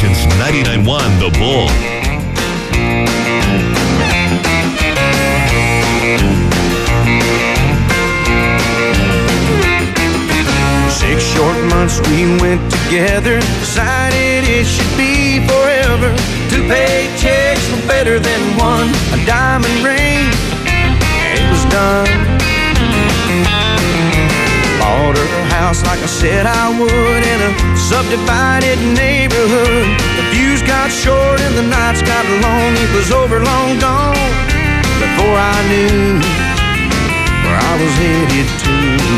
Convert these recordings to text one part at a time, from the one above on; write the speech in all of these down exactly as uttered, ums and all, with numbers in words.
Legends ninety-nine point one The Bull. Six short months we went together, decided it should be forever. Two paychecks were better than one, a diamond ring, and it was done. Bought her a house like I said I would, in a subdivided neighborhood. The views got short and the nights got long. It was over, long gone, before I knew where I was headed to.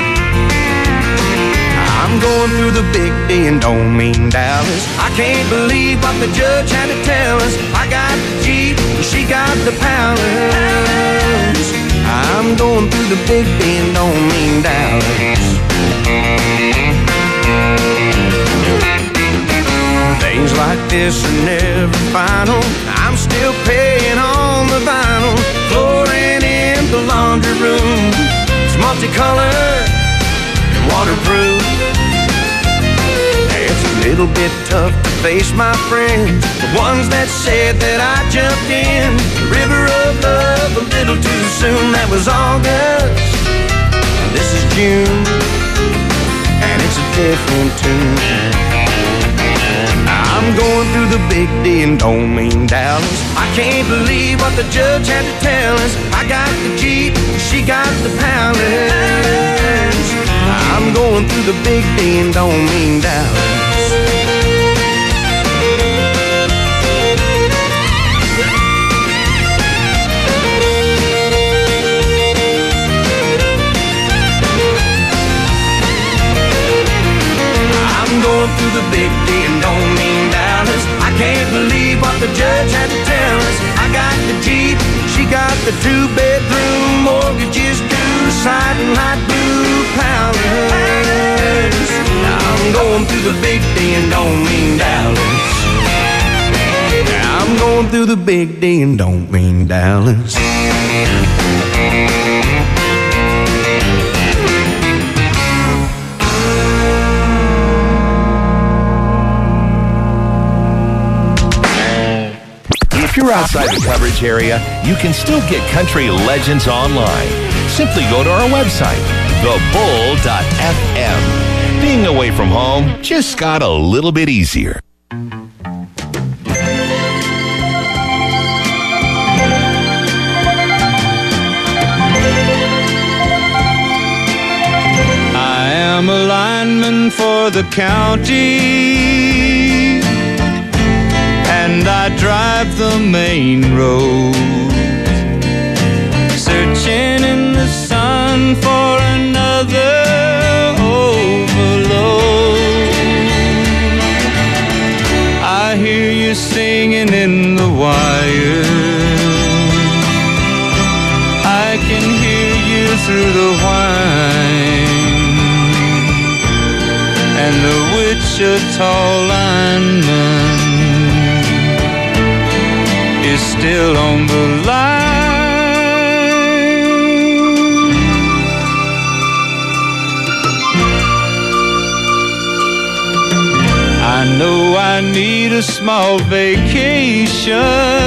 I'm going through the big D and don't mean Dallas. I can't believe what the judge had to tell us. I got the Jeep and she got the Palace. I'm going through the big D and don't mean Dallas. Things like this are never final. I'm still paying on the vinyl. Flooring in the laundry room, it's multicolored and waterproof. It's a little bit tough to face my friends, the ones that said that I jumped in the river of love a little too soon. That was August, this is June, and it's a different tune. I'm going through the big D and don't mean Dallas. I can't believe what the judge had to tell us. I got the Jeep, she got the Palace. I'm going through the big D and don't mean Dallas. I'm going through the big D and don't mean Dallas. I can't believe what the judge had to tell us. I got the Jeep, she got the two-bedroom, mortgages due, siding light blue Palace. I'm going through the big D and don't mean Dallas. I'm going through the big D and don't mean Dallas. If you're outside the coverage area, you can still get Country Legends online. Simply go to our website, the bull dot f m. Being away from home just got a little bit easier. I am a lineman for the county, and I drive the main road, searching in the sun for another overload. I hear you singing in the wire, I can hear you through the whine, and the Wichita lineman is still on the line. I know I need a small vacation,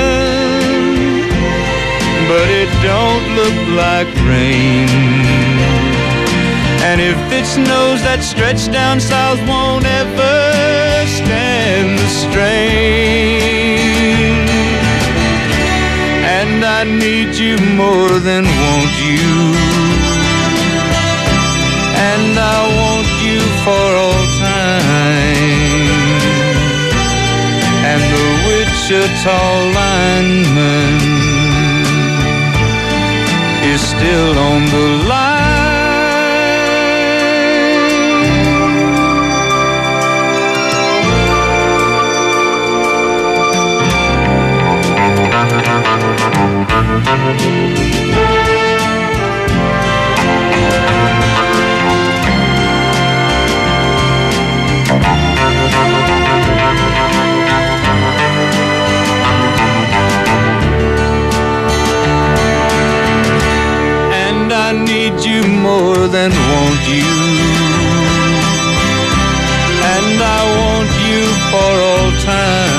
but it don't look like rain. And if it snows, that stretch down south won't ever stand the strain. And I need you more than want you, and I want you for all time. And the Wichita lineman is still on the line. And I need you more than want you, and I want you for all time.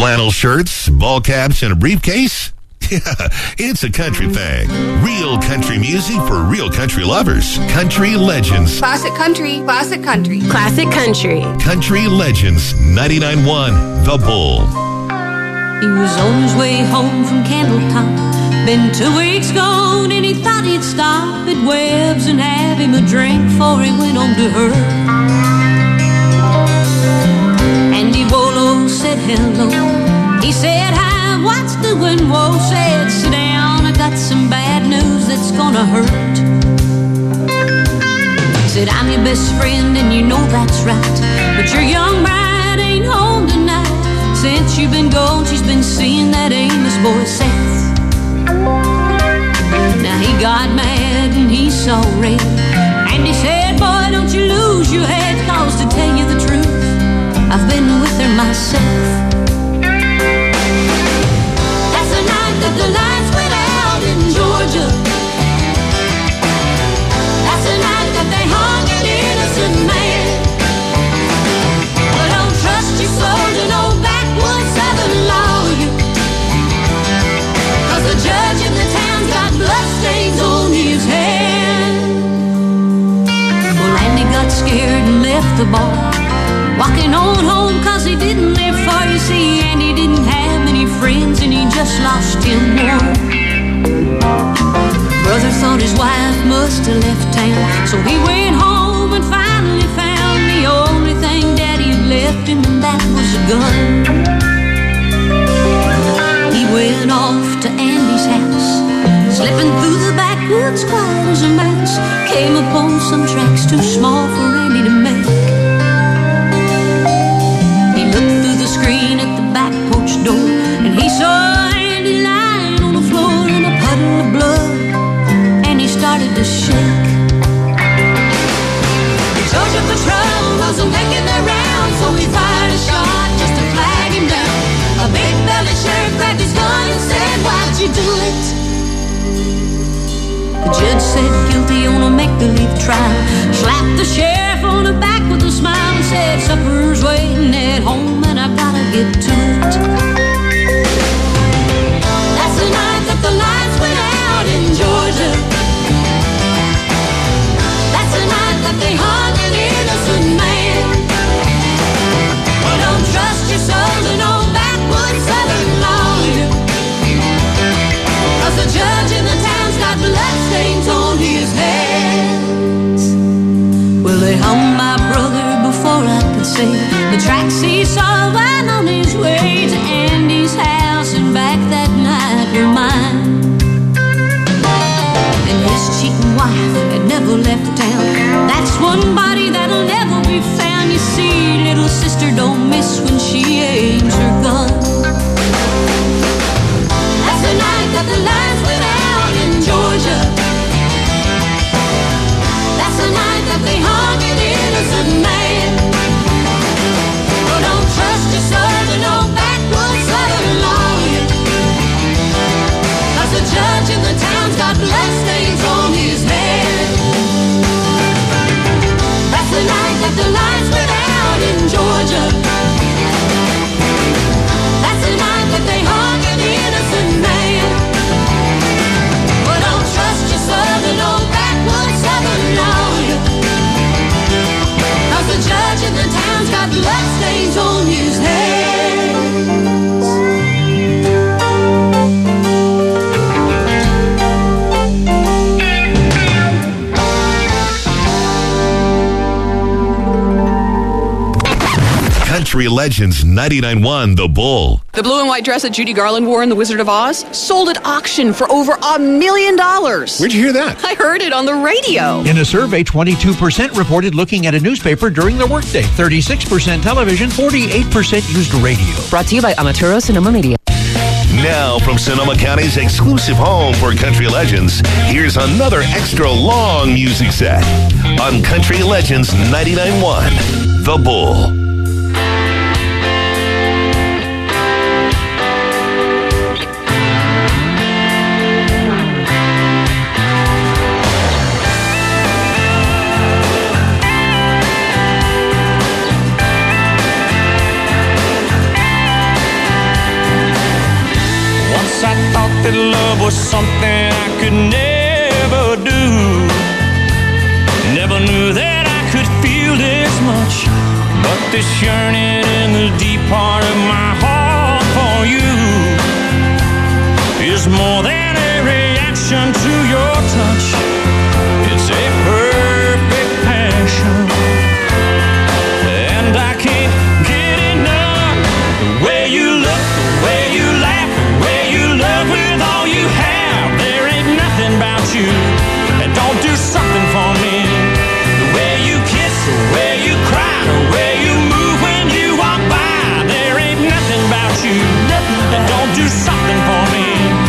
Flannel shirts, ball caps, and a briefcase? Yeah, it's a country thing. Real country music for real country lovers. Country Legends. Classic country, classic country. Classic country. Country Legends ninety-nine point one, The Bull. He was on his way home from Candletop. Been two weeks gone and he thought he'd stop at Webb's and have him a drink before he went on to her. Andy Wolo said hello. He said hi, what's doing? Whoa, said sit down, I got some bad news that's gonna hurt. Said I'm your best friend and you know that's right, but your young bride ain't home tonight. Since you've been gone, she's been seeing that Amos boy Seth. Now he got mad and he saw red, and he said, boy, don't you lose your head, cause to tell you the truth, I've been with her myself. That's the night that the lights went out in Georgia. That's the night that they hung an innocent man. But don't trust your soul to no backwoods southern lawyer, cause the judge in the town's got bloodstains on his hand. Well, Andy got scared and left the bar, walking on home cause he didn't live far. You see, Andy didn't have many friends and he just lost him one. Brother thought his wife must have left town, so he went home and finally found the only thing Daddy had left him, and that was a gun. He went off to Andy's house, slipping through the backwoods quiet as a mouse. Came upon some tracks too small for Andy to make. Screen at the back porch door, and he saw Andy lying on the floor in a puddle of blood, and he started to shake. The Georgia patrol wasn't making their round, so he fired a shot just to flag him down. A big belly sheriff grabbed his gun and said, why'd you do it? The judge said guilty on a make-believe trial, slapped the sheriff on the back with a smile and said, supper's waiting at home and I gotta get to it. That's the night that the lights went out in Georgia. That's the night that they hung an innocent man. Well, don't trust your soul to no backwoods southern lawyer, cause the judge in the town's got bloodstains on his hands. Well, they hung my brother before I could say the tracks he saw while on his way to Andy's house and back that night were mine. And his cheating wife had never left town. That's one body that'll never be found. You see, little sister don't miss when she aims her gun. That's the night that the lights went out in Georgia. That's the night that they hung an innocent man. Well, don't trust your soul to no backwoods southern lawyer, cause the judge in the town's got bloodstains on his head. That's the night that the lights went out in Georgia. That's the night that they hung an innocent man. Well, don't trust your soul to no backwoods southern lawyer, cause the judge in the town's got bloodstains on his hands. Country Legends ninety-nine point one, The Bull. The blue and white dress that Judy Garland wore in The Wizard of Oz sold at auction for over a million dollars. Where'd you hear that? I heard it on the radio. In a survey, twenty-two percent reported looking at a newspaper during their workday, thirty-six percent television, forty-eight percent used radio. Brought to you by Amaturo Sonoma Media. Now from Sonoma County's exclusive home for Country Legends, here's another extra long music set on Country Legends ninety-nine point one, The Bull. something I could never do. Never knew that I could feel this much, but this yearning in the deep part of my heart for you is more than a reaction to your touch. It's a perfect passion, and I can't get enough. The way you look, the way you laugh, the way you love with all you have. There ain't nothing about you that don't do something for me. The way you kiss, the way you cry, the way you move when you walk by. There ain't nothing about you that don't do something for me.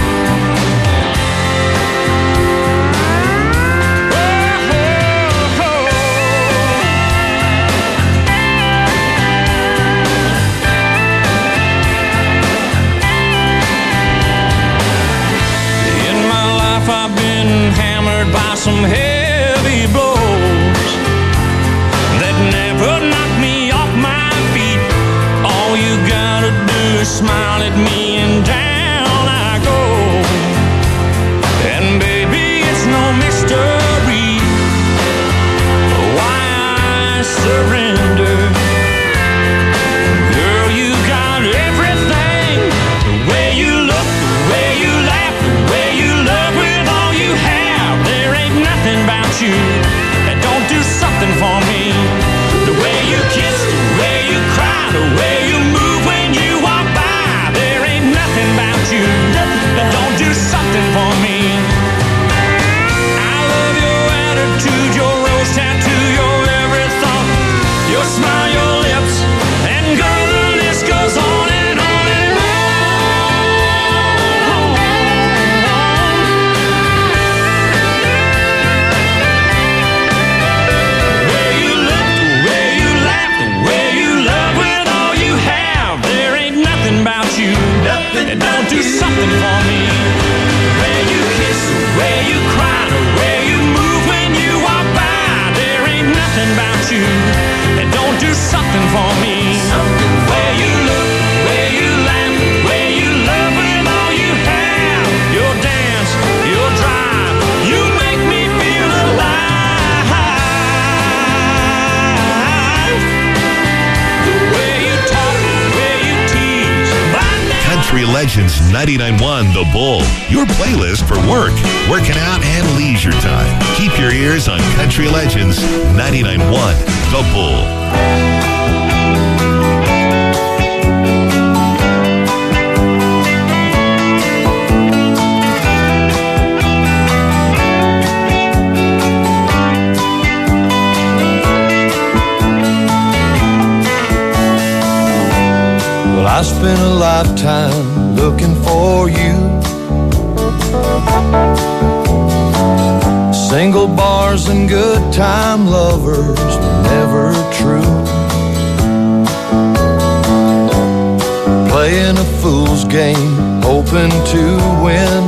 I've been hammered by some heavy blows that never knocked me off my feet. All you gotta do is smile at me and down I go. And baby, it's no mystery why I surrender. Girl, you got everything. The way you look, the way you laugh, the way you love with about you that don't do something for me. The way you kiss, the way you cry, the way you move when you walk by. There ain't nothing about you that don't do something for me. I love your attitude, your rose tattoo, your every thought, your smile, your lips, and girl, the list goes on and on and on. And don't do something for me. The way you kiss, the way you cry, the way you move when you walk by. There ain't nothing about you that don't do something for me. The way you look, the way you laugh, the way you love with all you have. Your dance, your drive, you make me feel alive. The way you talk, the way you tease. Country Legends ninety-nine point one The Bull, your playlist for work, working out, and leisure time. Keep your ears on Country Legends ninety-nine point one The Bull. I spent a lifetime looking for you. Single bars and good time lovers were never true. Playing a fool's game, hoping to win,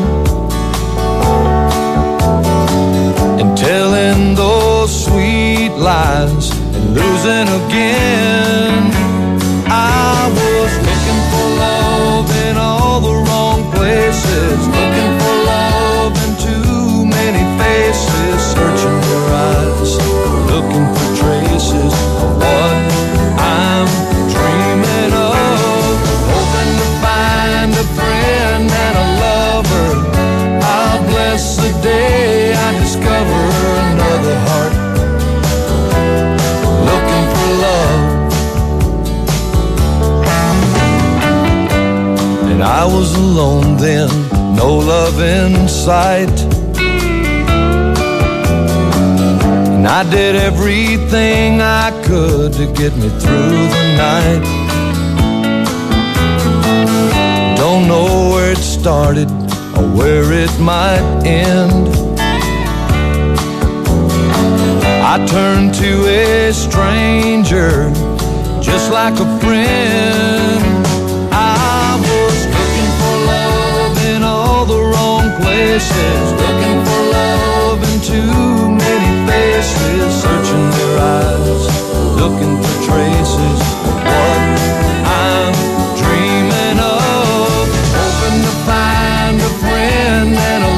and telling those sweet lies and losing again. I was looking for love in all the wrong places, looking for love in too many faces, searching your eyes, looking for traces of what I'm dreaming of, hoping to find a friend and a lover. I'll bless the day I discover another heart looking for love. I was alone then, no love in sight, and I did everything I could to get me through the night. Don't know where it started or where it might end. I turned to a stranger just like a friend. I was looking for love in all the wrong places, looking for love in too many faces, searching their eyes, looking for traces of what I'm dreaming of, hoping to find a friend and a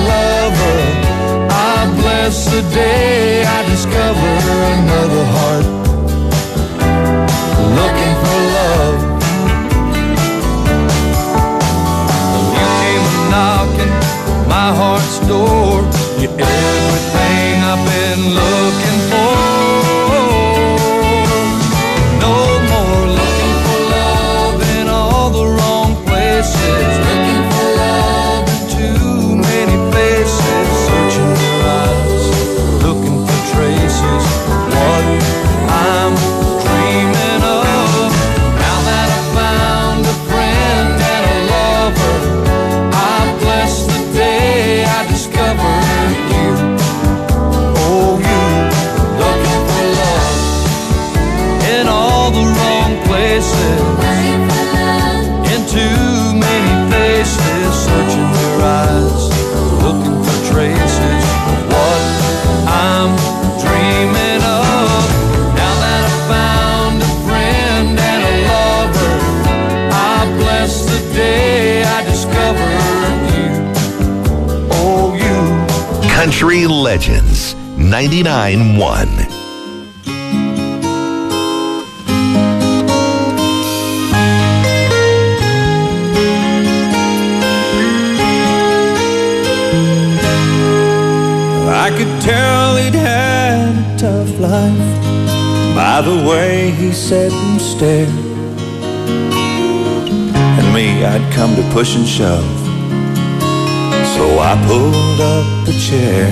faceless, in too many faces, searching their eyes, looking for traces of what I'm dreaming of. Now that I've found a friend and a lover, I bless the day I discovered you. Oh, you. Country Legends ninety-nine point one. I could tell he'd had a tough life by the way he sat and stared. And me, I'd come to push and shove, so I pulled up a chair.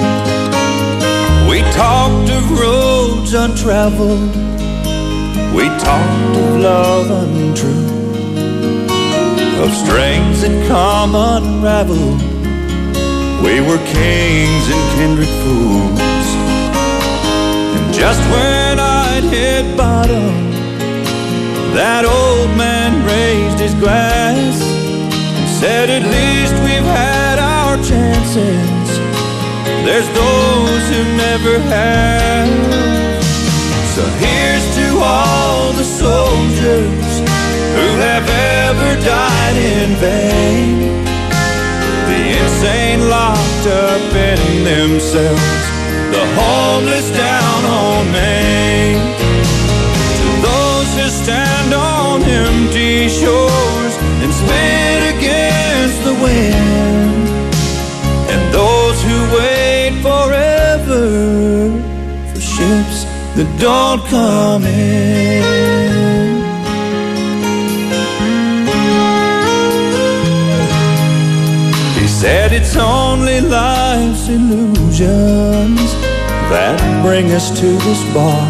We talked of roads untraveled, we talked of love untrue, of strings that come unraveled. We were kings and kindred fools. And just when I'd hit bottom, that old man raised his glass and said, at least we've had our chances. There's those who never have. So here's to all the soldiers who have ever died in vain, the insane locked up in themselves, the homeless down on Main. To those who stand on empty shores and spit against the wind, and those who wait forever for ships that don't come in. Said it's only life's illusions that bring us to this bar,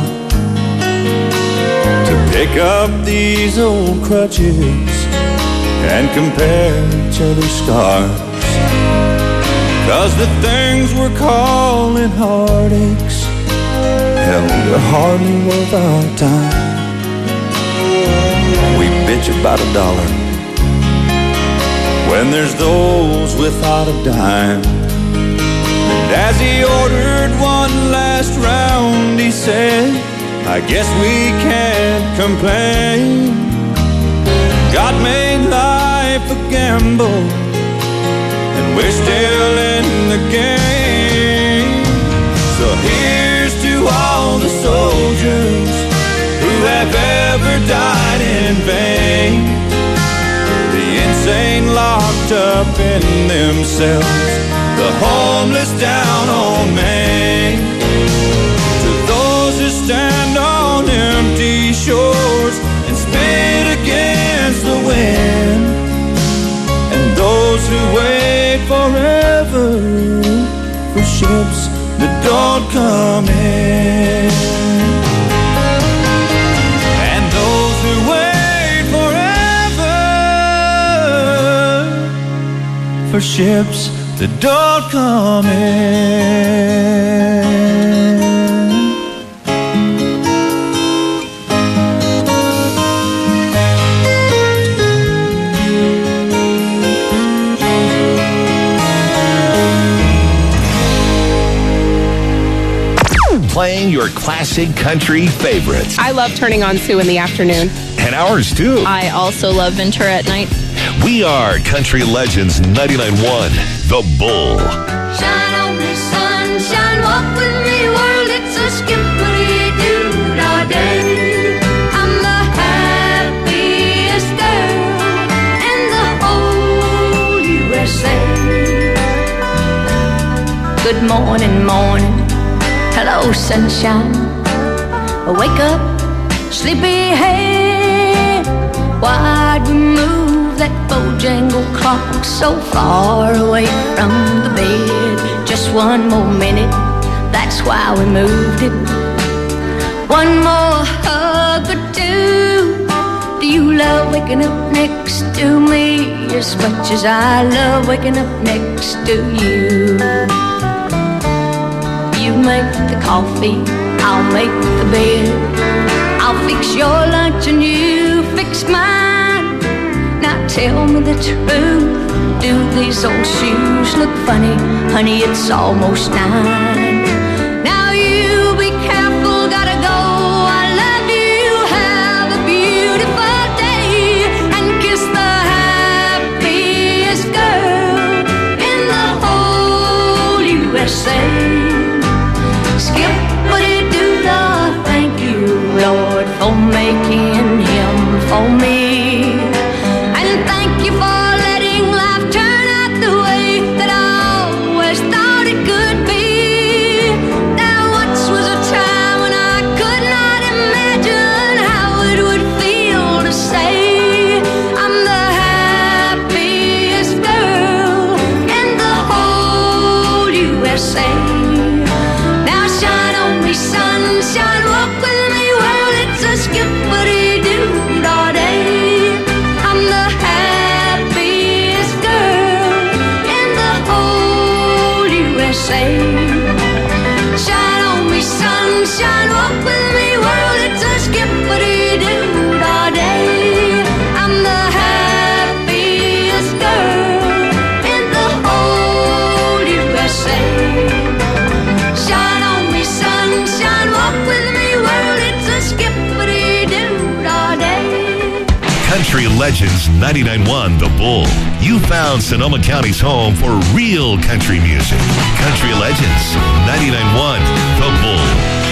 to pick up these old crutches and compare each other's scars. Cause the things we're calling heartaches, hell, they're hardly worth our time. We bitch about a dollar when there's those without a dime. And as he ordered one last round, he said, I guess we can't complain. God made life a gamble, and we're still in the game. So here's to all the soldiers who have ever died in vain, insane locked up in themselves, the homeless down on Main. To those who stand on empty shores and spit against the wind, and those who wait forever for ships that don't come in, and those who wait for ships that don't come in. Playing your classic country favorites. I love turning on Sue in the afternoon. And ours too. I also love Ventura at night. We are Country Legends ninety-nine point one, The Bull. Shine on me, sunshine, walk with me, world, it's a skippity-doo all day. I'm the happiest girl in the whole U S A. Good morning, morning, hello, sunshine. Wake up, sleepyhead, why'd we move that Bojangle clock so far away from the bed? Just one more minute, that's why we moved it. One more hug or two. Do you love waking up next to me as much as I love waking up next to you? You make the coffee, I'll make the bed, I'll fix your lunch and you tell me the truth. Do these old shoes look funny? Honey, it's almost nine. Now you be careful, gotta go. I love you, have a beautiful day, and kiss the happiest girl in the whole U S A. Skip-a-dee-doo-dah, thank you, Lord, for making him for me. And thank you for letting life turn out the way that I always thought it could be. Now once was a time when I could not imagine how it would feel to say I'm the happiest girl in the whole U S A. Now shine on me, sunshine, walk with me, well, it's a skip-a-dee-doo-dah day. I'm the happiest girl in the whole U S A. Shine on me, sunshine, walk with me, well, it's a skip-a-dee-doo-dah day. I'm the happiest girl in the whole U S A. Shine on me, sunshine, walk with me, well, it's a skip-a-dee-doo-dah day. Country Legends ninety-nine point one The Bull. You found Sonoma County's home for real country music. Country Legends ninety-nine point one The Bull.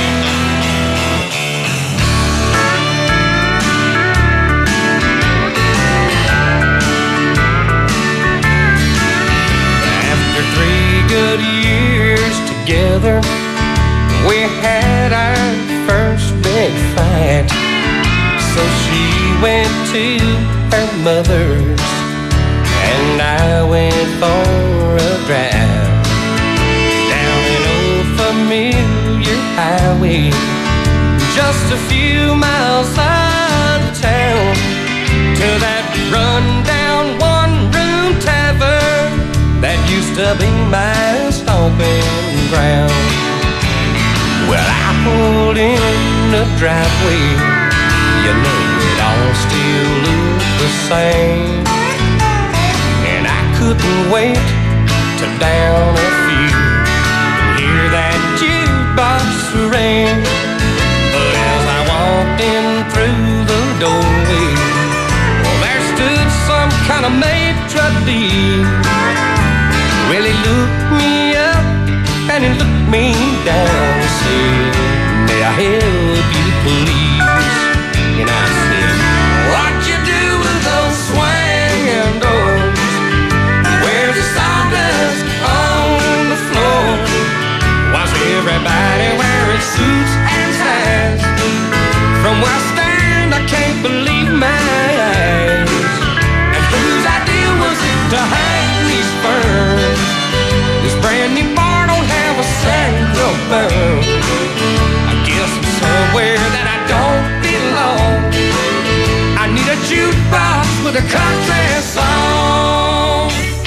After three good years together, we had our first big fight. So she went to her mother's, and I went for a drive down an old familiar highway, just a few miles out of town, to that run-down one-room tavern that used to be my stomping ground. Well, I pulled in the driveway, you know it all still looked the same, and I couldn't wait to down a few and hear that jukebox ring. But as I walked in through the doorway, well, there stood some kind of maitre d'. Well, he looked me up and he looked me down and said, "May I help you, please?" And I said, "What you do with those swinging doors? Where's the sawdust on the floor? Why's everybody wearing suits and ties? From where I stand, I can't believe my eyes. And whose idea was it to hang these ferns? This brand new bar don't have a single burn. I guess I'm somewhere that I don't belong. I need a jukebox with a country song."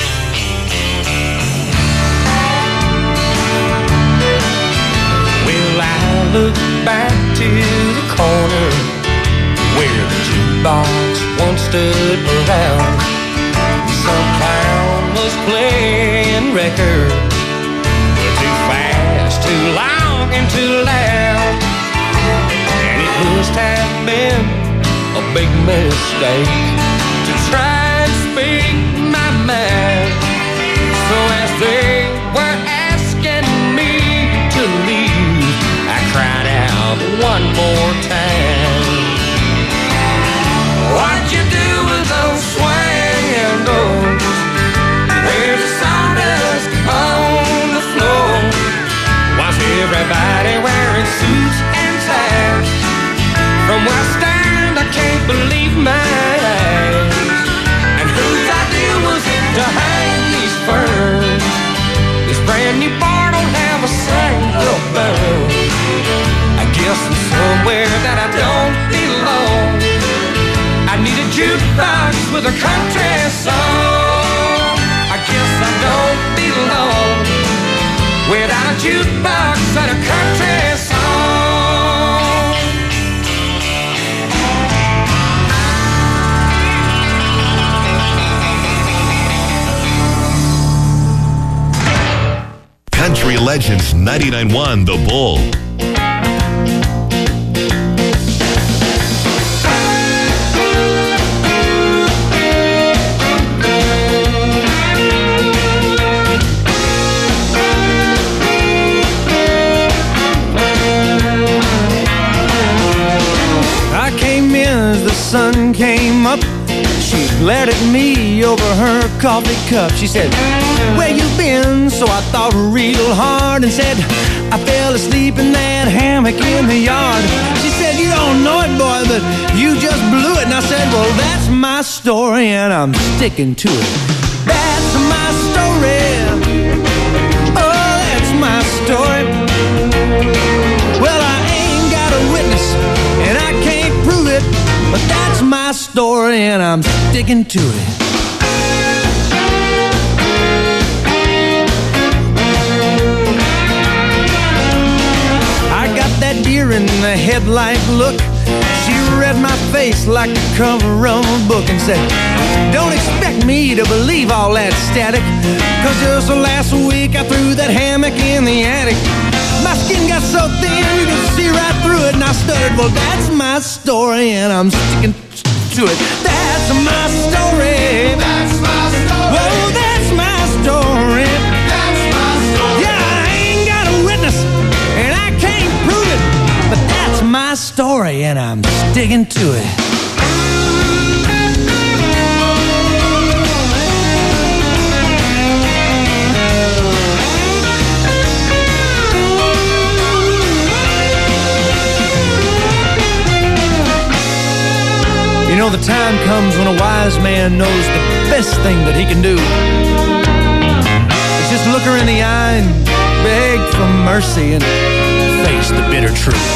Well, I look back to the corner where the jukebox once stood around. Some clown was playing records, too fast, too long, and too loud. And it must have been a big mistake to try and speak my mind. So as they were asking me to leave, I cried out one more time, "What you do with those swinging doors? Where's the sawdust on the floor? Why's everybody wearing suits and ties? From where I stand, I can't believe my eyes. And whose idea was it to hang these ferns? This brand new bar don't have a single burn. I guess I'm somewhere that I don't belong. I need a jukebox with a country song. I guess I don't belong without a jukebox and a country song." Legends ninety-nine point one The Bull. I came in as the sun came up. She glared at me over her coffee cup. She said, "Where you been?" So I thought real hard and said, "I fell asleep in that hammock in the yard." She said, "You don't know it, boy, but you just blew it." And I said, "Well, that's my story and I'm sticking to it. That's my story. Oh, that's my story. Well, I ain't got a witness and I can't prove it, but that's my story and I'm sticking to it." I got that deer in the headlight look. She read my face like the cover of a book and said, "Don't expect me to believe all that static, 'cause just last week I threw that hammock in the attic. My skin got so thin you could see right through it." And I stuttered, "Well, that's my story and I'm sticking to it. That's my story. That's my story. Whoa, that's my story. That's my story. Yeah, I ain't got a witness and I can't prove it, but that's my story and I'm sticking to it." You know, the time comes when a wise man knows the best thing that he can do is just look her in the eye and beg for mercy and face the bitter truth.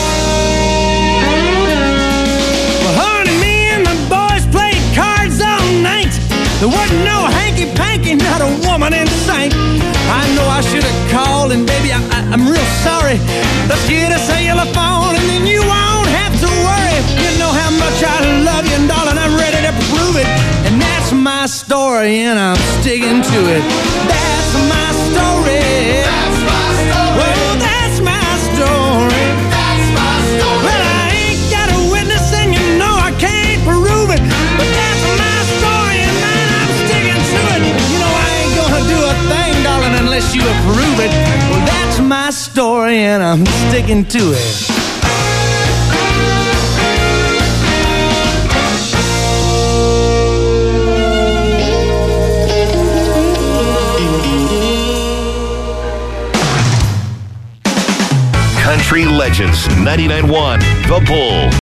Well, honey, me and the boys played cards all night. There wasn't no hanky-panky, not a woman in sight. I know I should have called, and baby, I, I, I'm real sorry. Let's get a cellular phone and then you won't have to worry. You know how much I love you, and darling, I'm ready to prove it. And that's my story and I'm sticking to it. That's my story. That's my story. Well, that's my story. That's my story. Well, I ain't got a witness and you know I can't prove it, but that's my story and man, I'm sticking to it. You know I ain't gonna do a thing, darling, unless you approve it. Well, that's my story and I'm sticking to it. Country Legends ninety-nine point one The Bull.